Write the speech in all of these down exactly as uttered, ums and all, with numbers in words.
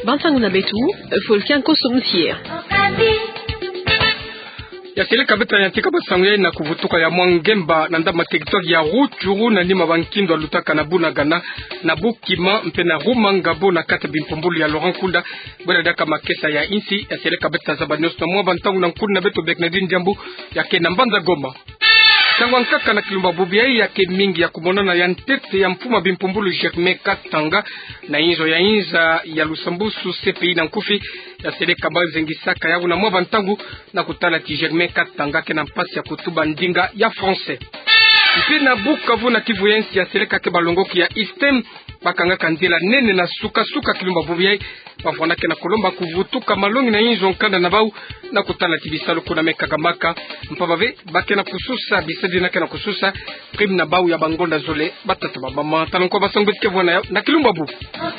bantangu na betu Volkan Kosomutier ya seleka beta ya tika basanguye na kuvutuka ya Mwangemba na ndama territoire ya Rutshuru na ndima bankindo alutaka na Bunagana na Bukima mpena Rumangabo na kata bimpombulu ya Laurent Kunda bwana daka makesa ya insi ya seleka beta zabanyos na mwa bantangu na nkulu na beto Beknadine Jambu ya kena Mbanza Goma Tangwankaka na kilumba bubiai yake mingi ya kumonana ya ntete ya mfuma bimpumbulu Germain Katanga na inzo ya inza ya Lusambusu C P I na nkufi ya seleka bazengisaka ya una mwa ntangu na kutala ti Germain Katanga kena mpasi ya kutuba ndinga ya français. Mpina Bukavu na Kivu yensi ya seleka ke balongoki ya Istem bakanga kanzela nene na suka suka kilumba bubiai bafona ke na kolomba kuvutuka malongi na inzo nkanda na bau na kutala ti bisalo kuna mekakamaka mpabave bakena kususa bisadi na kena kususa prim na bau ya bangonda zole batata mama tanko basangwetike vona na kilumba bu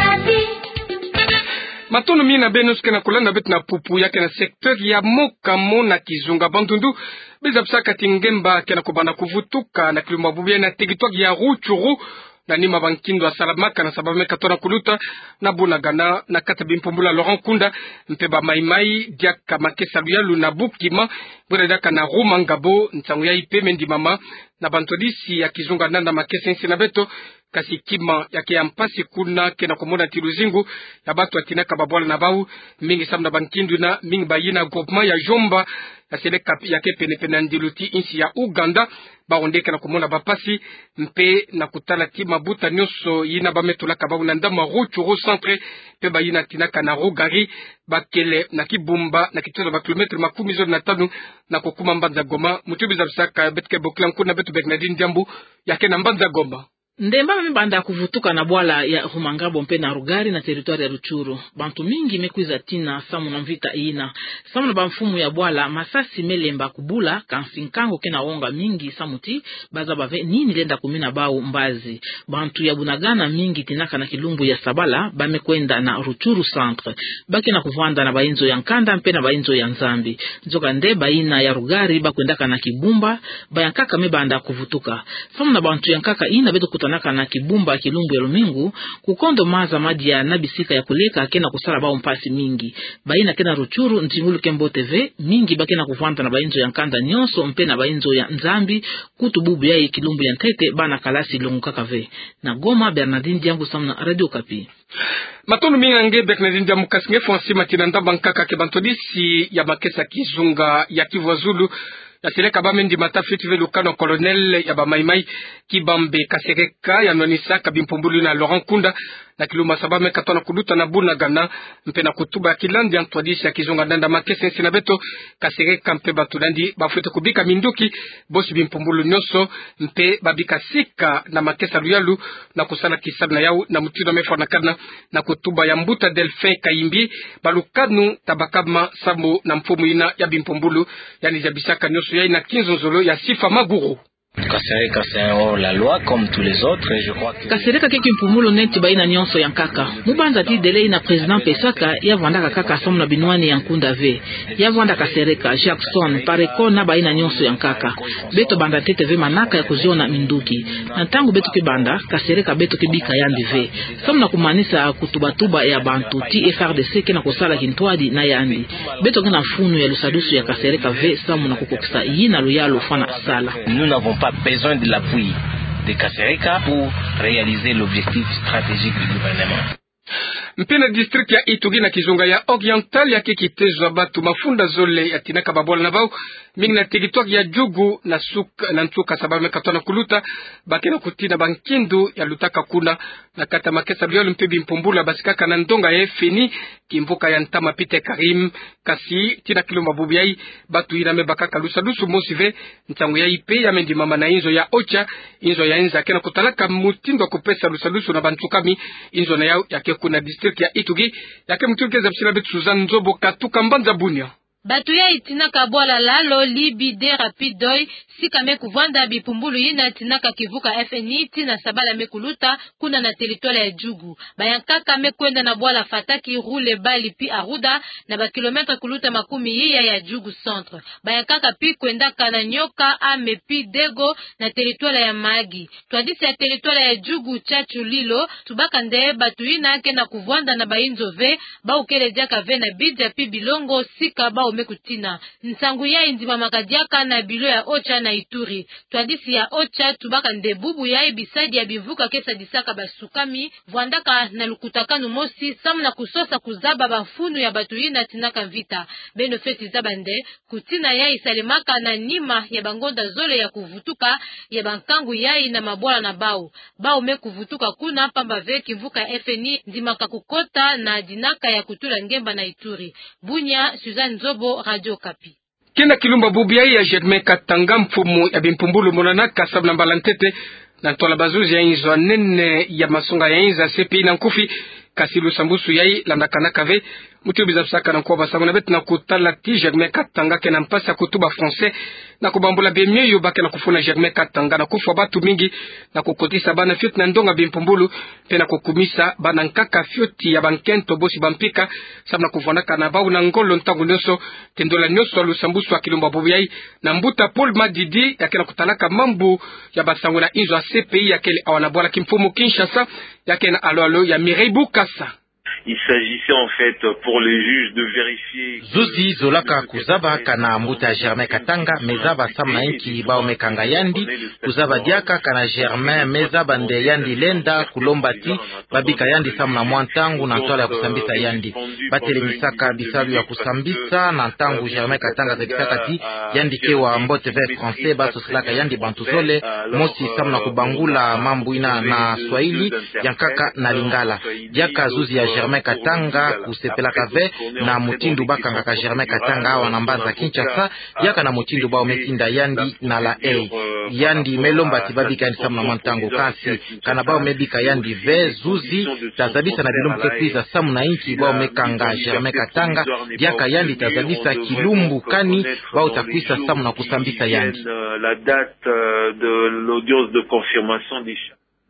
matono mina benos kena kulanda bet na pupu yake na secteur ya Mokamo na Kizunga Bandundu bizapsaka tingemba kena kubana kuvutuka na kilumba bu na territoire ya Rutshuru na nima bankindo wa Salamaka na sababu mekatona kuluta na Bunagana na kata bimpombula Laurent Kunda mpeba maimai diaka makesa luyalu na Bukima bwana daka na Rumangabo ntangu ya ipe mendi mama na bantodisi ya Kizunga nanda makesa nsi na beto kasi kima yake ya mpasi kuna kena komona tiluzingu ya batu atinaka babwala na bau mingi samna bankindu na mingi bayina groupement ya Jomba ya seleka yake pene pene ndiluti insi ya Uganda baondeke na komona bapasi mpe na kutala ti mabuta nyoso yina bametulaka babu na ndama Rutshuru centre pe bayina tinaka na Rugari bakele na Kibumba na kitoto ba kilometre makumi zoni na tano na kokuma Mbanza Goma mutubiza bisaka betke boklan kuna betu Beknadine Jambu yake na Mbanza Goma ndemba mbanda kuvutuka na bwala ya Rumangabo mpe na Rugari na territoire ya Rutshuru bantu mingi mekwiza tina samu na mvita ina samu na bamfumu ya bwala masasi melemba kubula kansinkango kena wonga mingi samuti baza bave nini lenda kumina bau mbazi bantu ya Bunagana mingi tinaka na kilumbu ya Sabala bamekwenda na Rutshuru centre baki na kuvanda na bainzo ya Nkanda mpe na bainzo ya Nzambi nzoka nde baina ya Rugari bakwendaka na Kibumba bayankaka mebanda kuvutuka samu na bantu yankaka ina beto kuta naka na Kibumba kilumbu ya Lumingu kukondo maza maji ya nabisika ya kuleka kena kusala bao mpasi mingi baina kena Rutshuru ntingulu Kembo T V mingi bakena kuvanda na bainzo ya Nkanda nyonso mpe na bainzo ya Nzambi kutububu ya kilumbu ya Ntete bana kalasi longu kakave na Goma Bernardine Diambu samna Radio Kapi matono mingange Beknadine Diambu kasinge fonsi matina ndamba nkaka ke bantodisi ya makesa Kizunga ya Kivu Zulu ya seleka bamendi matafiti velukano colonel ya bamaimai Kibambe Kasereka ya nonisa kabimpombulu na Laurent Kunda na kiluma sabame katona kuluta na Bunagana mpe na kutuba ya kilandi ya ntwadisi ya Kizunga ndanda makese nsi na beto Kasereka mpe batulandi bafuete kubika minduki bosi bimpombulu nyoso mpe babika sika na makesa luyalu na kusana kisabu na yau na mutino mefo na kana na kutuba ya Mbuta Delphin Kayimbi balukanu tabakama sambo na mfumu ina ya bimpombulu yani jabisaka nyoso ya ina kinzonzolo ya Sifa Maguru Kasereka c'est un hors la loi comme tous les autres et je crois que Kasereka keki mpumulo neti baina nyonso yankaka mubanza ti delay na president Pesaka ya vanda kaka somo na binwani yankunda ve ya vanda Kasereka Jackson pareko na baina nyonso yankaka beto banda tete ve manaka ya kuziona minduki na tangu beto ke banda Kasereka beto ke bika yandi ve somo na kumanisa kutubatuba ya bantu ti F R D C kena kusala kintwadi na yandi beto kena funu ya lusadusu ya Kasereka ve somo na kukokisa yina luyalo fana sala nous n'avons pas besoin de l'appui de Kasereka pour réaliser l'objectif stratégique du gouvernement. Mpena district ya Ituri na Kizunga ya Oriental ya kikitezwa batu mafunda zole ya tinaka babola na bao mingi na territoire ya Jugu na suka na ntuka sababu mekatona kuluta bakena kutina bankindu ya lutaka kuna na kata makesa biolo mpebi mpumbula basikaka na ndonga ya feni kimvuka ya Ntama Pite Karim kasi tina kilo mabubiai batu ina mebakaka lusa lusu mosive ntangu ya ipe ya mendi mama na inzo ya ocha inzo ya inza kena kutalaka mutindo kupesa lusa lusu na bantukami inzo na yao ya kuna district ya Ituri yake mtuke za psila betu Suzanne Nzobo katuka Mbanza Bunia Batu ya itinaka bwala lalo libi de rapidoi sika me kuvanda bipumbulu yina tinaka kivuka F N I tina sabala me kuluta kuna na teritwala ya Jugu. Bayankaka me kwenda na bwala fataki rule bali pi aruda na ba kilometre kuluta makumi yiya ya Jugu centre. Bayankaka pi kwenda kana nyoka ame pi dego na teritwala ya Magi. Twadisi ya teritwala ya Jugu chachu lilo tubaka nde batu yina ke na kuvanda na bainzo ve ba ukele jaka ve na bidja pi bilongo sika ba umekutina. Nsangu ya indima makadiaka na bilo ya Ocha na Ituri. Twadisi ya Ocha tubaka ndebubu ya ibisadi ya bivuka kesa disaka basukami vuandaka na lukutakanu mosi samu na kusosa kuzaba bafunu ya batu yina tinaka vita. Beno feti zabande kutina ya isalimaka na nima ya bangonda zole ya kuvutuka ya bankangu yai na mabwala na bao. Bao me kuvutuka kuna pamba veki vuka F N I ndimaka kukota na dinaka ya kutula ngemba na Ituri. Bunya, Suzanne Zobo, Radio Kapi. Kena kilumba bubiai ya Germain Katanga mfumu ya bimpumbulu monana kasabla mbalantete na tola bazuzi ya inzo nene ya masonga ya inza C P I na nkufi kasilu sambusu yai landakana kave mutu bizabsaka na kwa basamu na betu na kutala ti Germain Katanga kena mpasa kutuba français na kubambula bemye yo bake na kufuna Germain Katanga na kufa batu mingi na kukotisa bana fioti na ndonga bimpumbulu pena kukumisa bana nkaka fioti ya bankento bosi bampika sabna kuvonaka na bau na ngolo ntangu nyoso tendola nyoso lusambusu wa kilumba bubiyai na mbuta Paul Madidi ya kena kutalaka mambu ya basangu na inzo a C P I ya kele awanabwala kimfumu Kinshasa ya kena alo alo ya Mireibu Kasa. Il s'agissait en fait pour les juges de vérifier Zuzi zolaka kuzaba kana mbuta Germain Katanga mezaba samna inki bao mekanga yandi kuzaba diaka kana Germain mezaba nde yandi lenda kulombati babika yandi samna mwantangu na tola ya kusambisa yandi batele misaka bisalu ya kusambisa na tangu Germain Katanga zebisaka ti yandi kewa mbote ve français baso silaka yandi bantuzole mosi samna kubangula mambu ina na Swahili yankaka na Lingala diaka Zuzi ya Germain Katanga kusepela kave na mutindu bakanga ka Germain Katanga wana mbanza Kinshasa yaka na mutindu ba umetinda yandi na la e yandi melomba tibabika ni samna mwantango kasi kana ba umebika yandi ve Zuzi tazabisa na bilumbu kekwiza samu na inki ba umekanga Germain Katanga yaka yandi tazabisa kilumbu kani ba utakwisa samu na kusambisa yandi la date de l'audience de confirmation des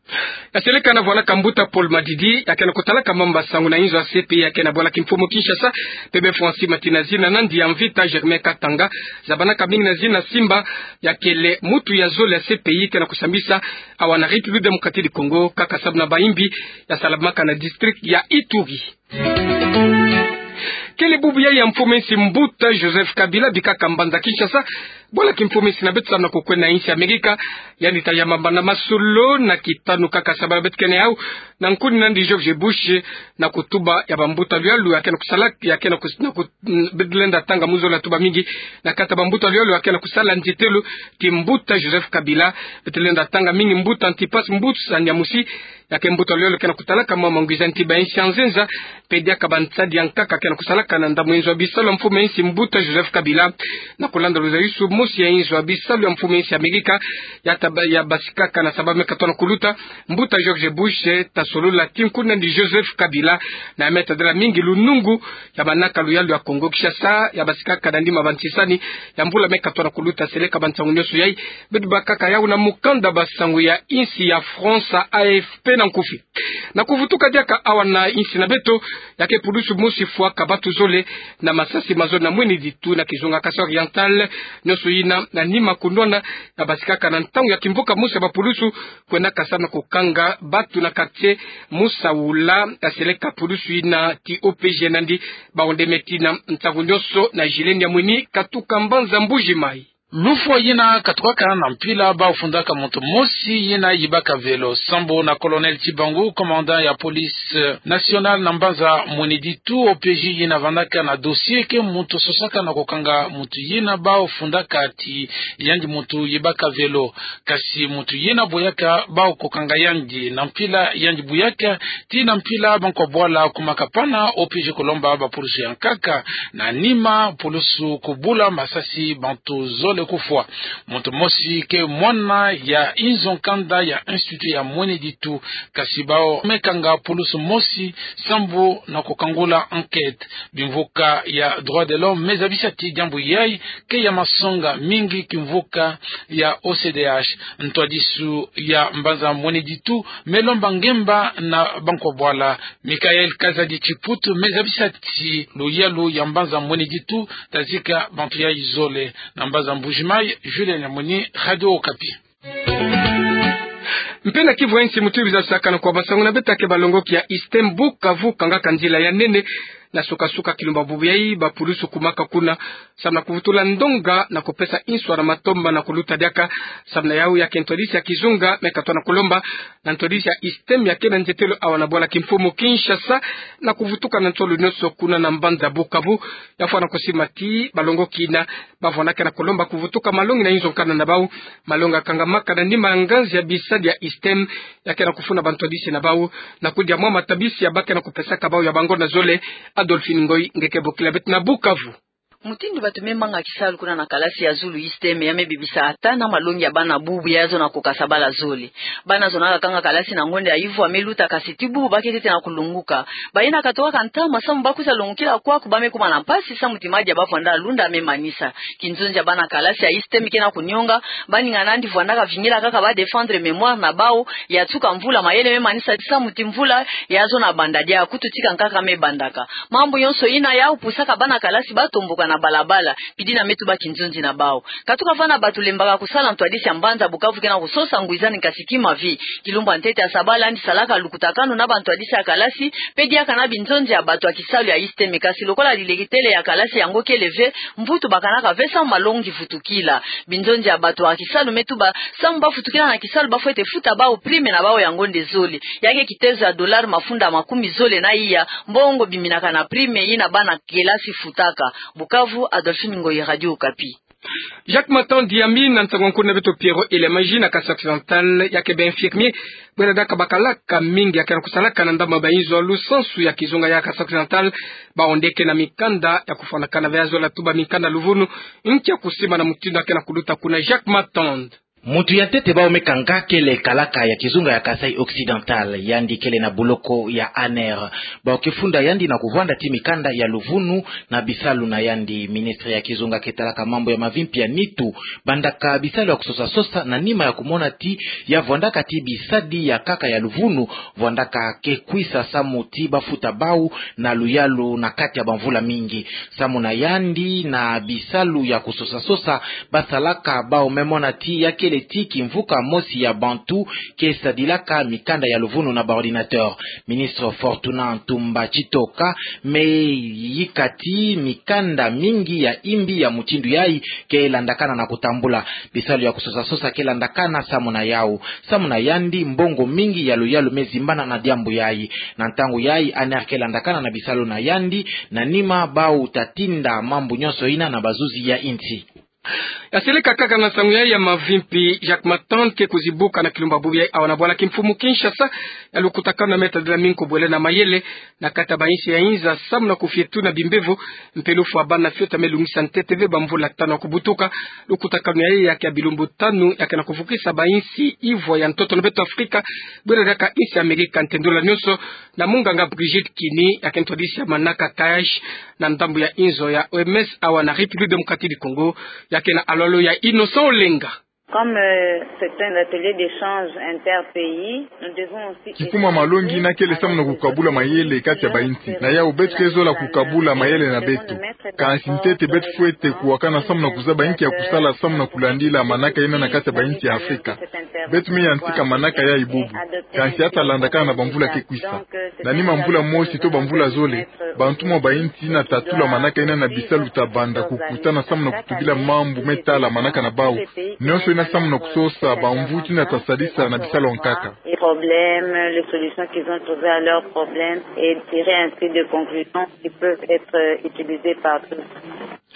Aseleka na voila kambuta Paul Madidi yakena kutala kamamba sangu na inzo a C P I yakena voila kimfumu Kinshasa bebe Francis Matinazina nandi ya mvita Germain Katanga zabana kabingi na zina Simba yakele mutu ya zole ya C P I kena kusambisa awana République démocratique du Congo kaka sabna baimbi ya Salamaka na district ya Ituri. Kele bubuya ya mfumensi mbuta Joseph Kabila bikaka mbanza Kinshasa bola kimfumensi na betu sana kukwena inchi Amerika yani tayamba na masulo na kitanu kaka sabala betu kene hau na nkuni nandi George Bush na kutuba ya bambuta lialu ya kena kusala ya kena kusina bedlenda tanga muzo la tuba mingi na kata bambuta lialu ya kena kusala njitelu kimbuta Joseph Kabila bedlenda tanga mingi mbuta antipas mbuta sanyamusi ya kembuta lialu kena kutala kama manguiza ntiba inchi anzenza pedia kabantsadi yankaka kena kusala kana ndamu inzo abisalo mfume insi mbuta Joseph Kabila na kulanda luzaisu musi ya inzo abisalo ya mfume insi Amerika ya, taba, ya basikaka na sababu mekatona kuluta mbuta George Bush tasolula tinkuna ndi Joseph Kabila na meta dela mingi lunungu ya manaka luyalu ya Kongo Kinshasa ya basikaka na ndima bantisani ya mbula mekatona kuluta seleka bantangu nyosu yai bedu bakaka yau na mukanda basangu ya insi ya France A F P na nkufi na kuvutuka diaka awa na insi na beto yake pudusu musi fwa kabatu zole na masasi mazona na mweni ditu na kizunga kasa oriental nyosu ina na nima kundona na basikaka na ntangu ya kimbuka musa bapulusu kwenda kasana kukanga batu na quartier musa ula aseleka pulusu ina ti O P G nandi baonde metina ntangu nyoso na jileni ya mweni katuka mbanza mbuji mai Lufo yina katwaka na mpila ba ufundaka moto mosi yina yibaka velo sambo na colonel Tibangu commandant ya police nationale na mbanza mweneditu O P J yina vandaka na dossier ke moto sosaka na kokanga moto yina ba ufundaka ti yandi moto yibaka velo kasi moto yina boyaka ba kokanga yandi na mpila yandi boyaka ti na mpila banko bwala kumakapana O P J kolomba ba polisi yankaka na nima polusu kubula masasi bantu zone Pole Kufwa. Moto mosi ke mwana ya inzon kanda ya institut ya Mweneditu kasibao mekanga pulusu mosi sambu na kokangula enquête bimvuka ya droit de l'homme mezabisati jambu yai ke ya masonga mingi kimvuka ya O C D H ntwadisu ya mbanza Mweneditu melomba ngemba na banko bwala Mikael Kazadi Chiputu mezabisati luyalu ya mbanza Mweneditu tazika bantu ya izole na mbanza Mbujimai Julien Nyamoni Radio Okapi. Mpena Kivu ensi mutubi za sakana kwa basangu na betake balongoki ya Istembu kavu kanga kanzila ya nene na suka suka kilumba bubiyai ba pulusu kumaka kuna samna kuvutula ndonga na kupesa inswa na matomba na kuluta diaka samna yau ya kentodisi ya kizunga mekatona kulomba na ntodisi ya Istem ya kena njetelo awana bola kimfumu Kinshasa na kuvutuka na ntolu noso kuna na mbanza Bukavu ya fwana kusimati balongoki na bavonake na kulomba kuvutuka malongi na inzo nkana na bau malonga kangamaka na nima nganzi ya bisadi ya Istem ya kena kufuna bantodisi na bau na kudia mwa matabisi ya bake na kupesa kabau ya bango na zole Adolphine Ngoi ngeke bokila bet na Bukavu. Mutindi batume manga kisalu kuna na kalasi ya Zulu Istem ya mebibisa ata na malongi ya bana bubu yazo na kokasabala zole. Bana zonaka kanga kalasi na ngonde ya Ivu ameluta kasitibu bakete na kulunguka. Baina katoka kanta masamu bakuza longukila kwa kubame kuma na pasi sa mutimaji abafu anda lunda amemanisa. Kinzonja bana kalasi ya Istem kena kunyonga bani nganandi vuandaka vingila kaka ba défendre mémoire na bao ya tuka mvula mayele memanisa sa mutimvula yazo na bandadia kututika nkaka mebandaka. Mambo yonso ina ya upusaka bana kalasi batomboka na balabala pidina metu ba kinzonzi na bao katuka vana batulembaka kusala ntwadisi mbanza Bukavu kena kusosa nguizani kasikima vi kilumba ntete ya sabala ndi salaka lukutakano na bantwadisi ya kalasi pedia kana binzonzi ya batu akisalu ya Istem kasi lokola lilegitele ya kalasi yango keleve mvutu bakanaka vesa malongi futukila binzonzi ya batu akisalu metu ba samba futukila na kisalu bafwete futa bao prime na bao yango ndezole yake kitezo ya dollar mafunda makumi zole na iya mbongo biminaka na prime ina bana kelasi futaka Bukavu. Adolphine Ngoi Radio Okapi. Jacques Matan Diami na ntangonko na beto Piero ile maji na Kasai Occidental yake ben infirmier bwana daka bakalaka mingi yake kusalaka na ndama bainzo lusansu ya kizunga ya Kasai Occidental baondeke na mikanda ya kufana kana vyazo la tuba mikanda luvunu nchi ya kusima na mutindo yake na kuluta kuna Jacques Matan Mutu ya tete bao mekanga kele kalaka ya kizunga ya Kasai Occidental yandi kele na buloko ya Aner bao kifunda yandi na kuvanda timikanda ya Luvunu na Bisalu na yandi ministre ya kizunga ketalaka mambo ya mavimpi ya nitu bandaka Bisalu ya kusosa sosa na nima ya kumona ti ya vwandaka ti bisadi ya kaka ya Luvunu vwandaka kekwisa samu ti bafuta bau na luyalu na kati ya bamvula mingi samu na yandi na Bisalu ya kusosa sosa basalaka bao memona ti ya kele tiki mvuka mosi ya Bantu kesa dilaka mikanda ya Luvunu na baordinateur. Ministre Fortuna Ntumba Chitoka me yikati mikanda mingi ya imbi ya mutindu yai ke landakana na kutambula Bisalu ya kusosa sosa ke landakana samu na yau samu na yandi mbongo mingi ya luyalu mezimbana na diambu yai na ntangu yai Aner ke landakana na Bisalu na yandi na nima bau tatinda mambu nyoso ina na bazuzi ya inti Yaseleka kaka na sangu ya mavimpi Jacques Matan ke kuzibuka na kilumba bubia awana bwana kimfumu Kinshasa yalukutakana na meta de la minko bwele na mayele na kata bainsi ya inza samu na kufietu na bimbevu mpelufu abana fiota melungisa nteteve bamvula tano kubutuka lukutakana ya yake ya bilumbu tanu yake na kufukisa bainsi ivo ya ntoto na beto Afrika bwele daka insi Amerika ntendula nyoso na munganga Brigitte Kini yake ntodisi ya manaka Kayash na ndambu ya inzo ya O M S awana République démocratique du Congo yake na alolo ya Innocent Olenga. Comme euh, c'est un atelier d'échange interpays, nous devons aussi kipuma malongi na kele samu na kukabula mayele kati ya bainti na ya ubetu kezo la kukabula mayele na betu kansintete betu fuete kuwakana samu na kuzaba inki ya kusala samu na kulandila manaka ina na kati ya bainti ya Afrika betu mi yantika manaka ya ibubu kansi hata landakana na bamvula kekwisa na nima mvula mosi to bamvula zole bantuma bainti na tatula manaka ina na Bisalu tabanda kukutana samu na kutubila mambu metala manaka na bau nyoso ina samu na kusosa bamvuti na tasadisa na Bisalu nkaka les problèmes, les solutions qu'ils ont trouvées à leurs problèmes et tirer ainsi des conclusions qui peuvent être utilisées par tous.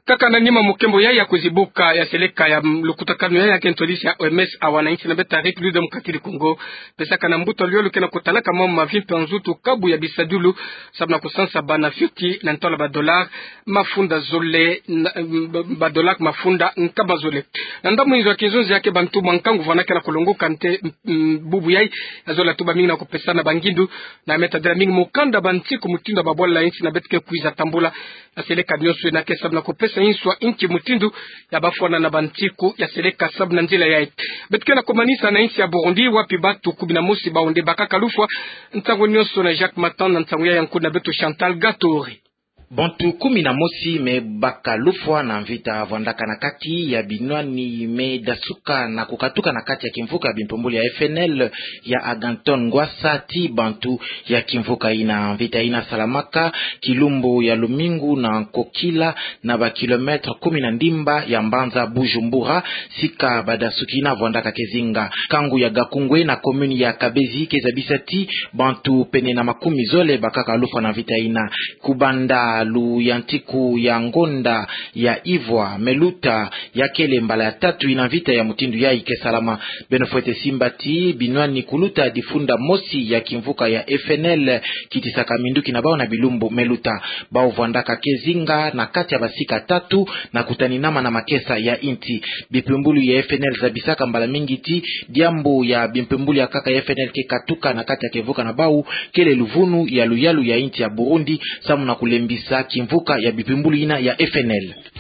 kaka na nima mukembo ya ya kuzibuka ya seleka ya lukutakano ya kentolisha O M S awananchi na beta Rick Lude mkatili Kongo pesa kana mbuto liolo kena kutalaka mwa mavimpe nzutu kabu ya bisadulu sabna kusansa bana fifty na ntola ba dollar mafunda zole ba dollar mafunda nkaba zole na ndamu hizo kizunzi yake bantu mwankangu vanake na kulunguka nte bubu yai azola tuba mingi na kupesana bangindu na metadra mingi mukanda bantiku mutinda babola inchi na betike kuiza tambula ya seleka nyoswe na kesa na kupesa inswa inchi mutindu ya bafwana na bantiku ya seleka sabna nzila yai betike na kumanisa na inchi ya Burundi wapi batu kubina mosi baonde bakaka lufwa ntango nyoso na Jacques Matan na ntango ya yanku na beto Chantal Gatori. Bantu kumi na mosi me baka lufwa na mvita vandaka na kati ya binwani me dasuka na kukatuka na kati ya kimvuka ya bimpomboli ya F N L ya Aganton Ngwasati bantu ya kimvuka ina mvita ina Salamaka Kilumbu ya Lumingu na Kokila na ba kilometre kumi na ndimba ya Mbanza Bujumbura sika badasuki na vandaka kezinga kangu ya Gakungwe na komuni ya Kabezi kezabisati bantu pene na makumi zole bakaka lufwa na mvita ina kubanda lu yantiku ya Ngonda ya Ivwa Meluta ya Kele mbala ya tatu ina vita ya mutindu ya Ike Salama Benofete Simbati binwani kuluta difunda mosi ya kimvuka ya F N L kitisaka minduki na bao na Bilumbu Meluta bao vandaka kezinga na kati ya basika tatu na kutaninama na makesa ya inti bimpembulu ya F N L za bisaka mbala mingiti diambo ya bimpembulu ya kaka ya F N L ke katuka na kati ya kevuka na bao Kele Luvunu ya Luyalu ya inti ya Burundi samu na kulembisa kimvuka ya bipimbulu ina ya F N L.